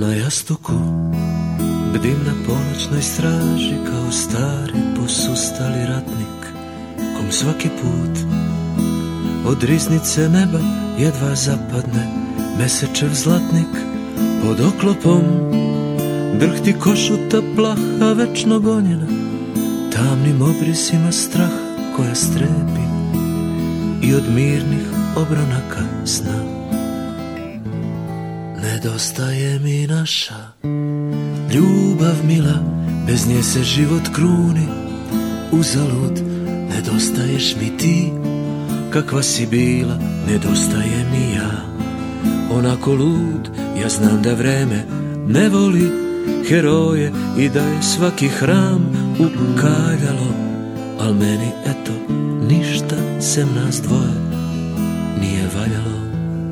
Na jastuku bdim na ponoćnoj straži kao stari posustali ratnik, kom svaki put od riznice neba jedva zapadne mesečev zlatnik. Pod oklopom drhti košuta plaha večno gonjena, tamnim obrisima strah koja strepi i od mirnih obronaka sna. Nedostaje mi naša ljubav mila, bez nje se život kruni uzalud. Nedostaješ mi ti, kakva si bila, nedostaje mi ja. Onako lud, ja znam da vreme ne voli heroje i da je svaki hram ukaljalo, al meni eto ništa sem nas dvoje nije valjalo.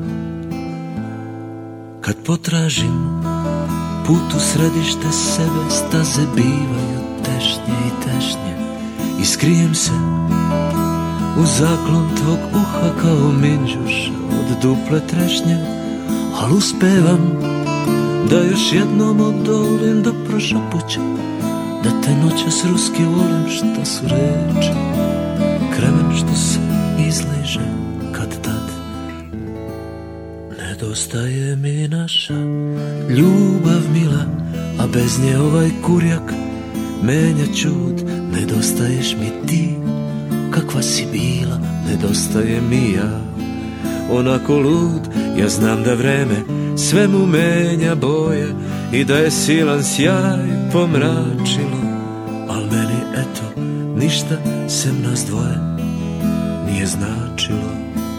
Kad potražim put u središte sebe, staze bivaju tešnje i tešnje i skrijem se u zaklon tvog uha kao minđuša od duple trešnje. Al uspevam da još jednom odolim do prošapuća, da te noćas ruski volim, šta su reči, kremen što se izliže kad tad. Nedostaje mi naša ljubav mila, a bez nje ovaj kurjak menja čud. Nedostaješ mi ti, kakva si bila, nedostaje mi ja. Onako lud, ja znam da vreme sve mu menja boje i da je silan sjaj pomračilo, al meni eto ništa sem nas dvoje nije značilo.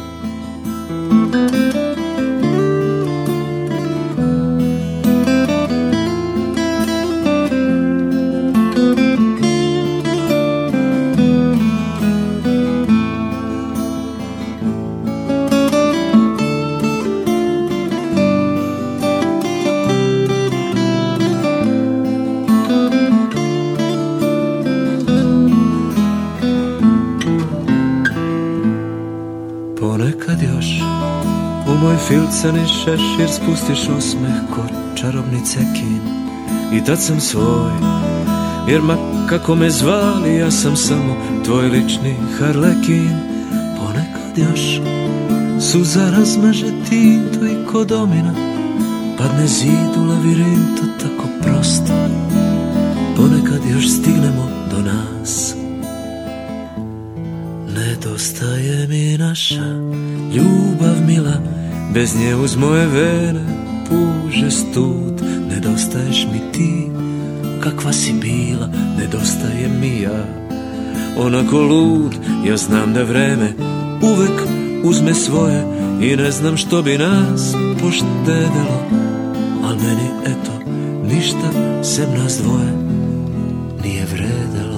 Ponekad još u moj filcani šešir spustiš osmeh ko čarobni cekin i tad sam svoj, jer ma kako me zvali ja sam samo tvoj lični harlekin. Ponekad još suza razmaže tintu i ko domina padne zid u lavirintu tako prosto. Ponekad još stignemo do nas. Nedostaje mi naša ljubav mila, bez nje uz moje vene puže stud. Nedostaješ mi ti, kakva si bila, nedostaje mi ja. Onako lud, ja znam da vreme uvek uzme svoje i ne znam što bi nas poštedelo, al meni eto ništa sem nas dvoje nije vredelo.